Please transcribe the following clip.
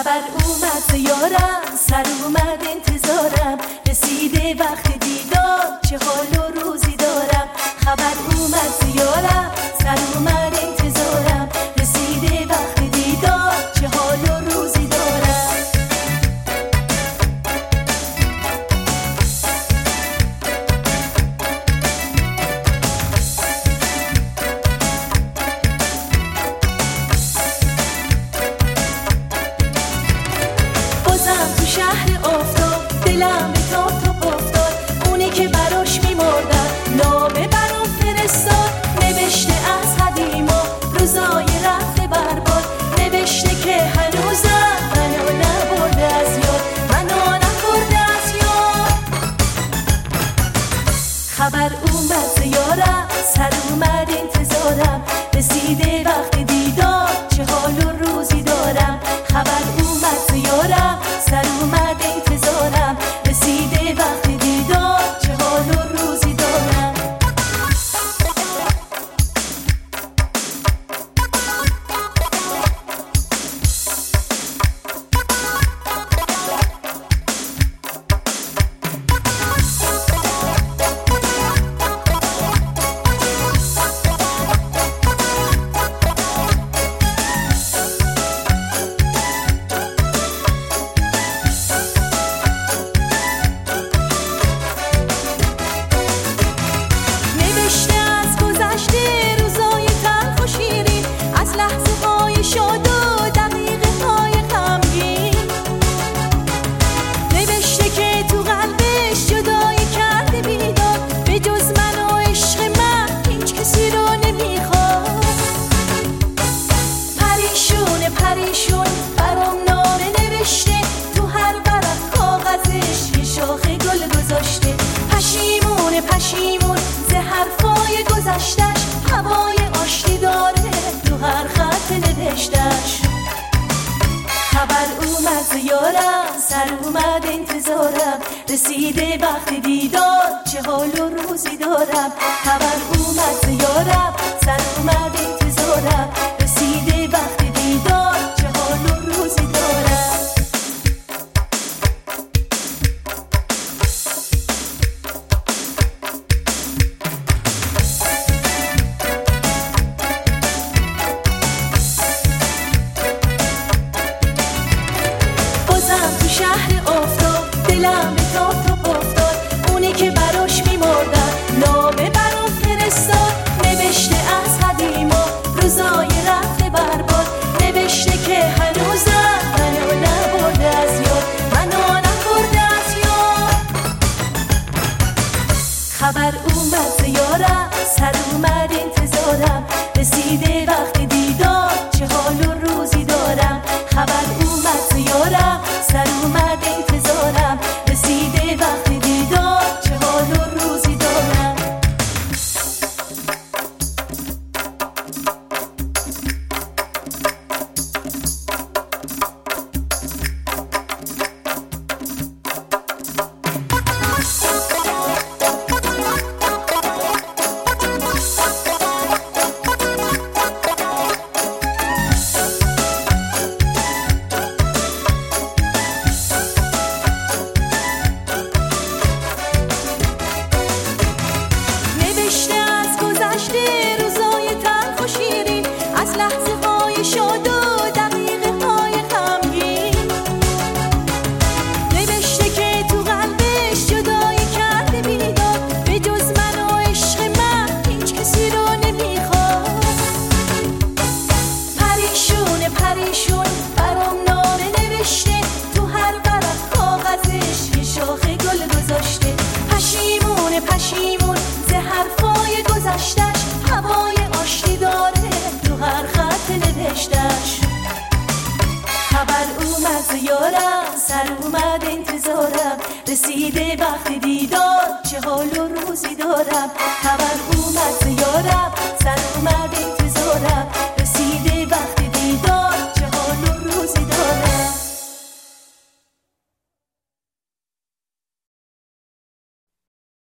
خبر اومد زیارم، سر اومد انتظارم، رسیده وقت دیدار، چه حال و روزی دارم. خبر اومد زیارم، سر اومد انتظارم، رسیده وقت دیدار، چه حال و روزی دارم. بازم تو شهر آفتاب، دلم به تاب افتاد، اونی که براش میمردم نامه برام فرستاد. نوشته از قدیما روزای رفته برباد، نوشته که هنوزم منو نبرده از یاد، منو نبرده از یاد. خبر اومد زیارم، سر اومد انتظارم، رسیده وقت دیدار، چه حال و روزی دارم. خبر اومد زیارم، سر اومد انتظارم، رسیده وقت دیدار، چه حال و روزی دارم. پریشون برام نامه نوشته، تو هر ورق کاغذش یه شاخه گل گذاشته. پشیمون پشیمون ز حرفای گذشتش، هوای آشتی داره تو هر خط نوشتش. خبر اومد زیارم، سر اومد انتظارم، رسیده وقت دیدار، چه حال و روزی دارم. خبر اومد زیارم، سر اومد انتظارم، رسیده وقت دیدار، چه حال و روزی دارم. بازم تو شهر آفتاب، دلم به تاب افتاد، اونی که براش میمردم نامه برام فرستاد. نوشته از قدیما روزای رفته برباد، نوشته که هنوزم منو نبرده از یاد، منو نبرده از یاد. خبر اومد زیارم، سر اومد انتظارم، رسیده وقت دیدار، چه حال و روزی دارم. خبر اومد زیارم، سر اومد انتظارم، رسیده وقت دیدار، چه حال و روزی دارم. روزای تلخ و شیرین، از لحظه های شاد و دقیقه های غمگین. نوشته که تو قلبش جدایی کرده بیداد، به جز من و عشق من هیچ کسی رو نمیخواد. پریشون پریشون برام نامه نوشته، تو هر ورق کاغذش یه شاخه گل گذاشته. پشیمون پشیمون ز حرفای گذشتش، هوای آشتی داره تو هر خط نوشتش. خبر اومد زیارم، سر اومد انتظارم، رسیده وقت دیدار، چه حال و روزی دارم. خبر اومد زیارم،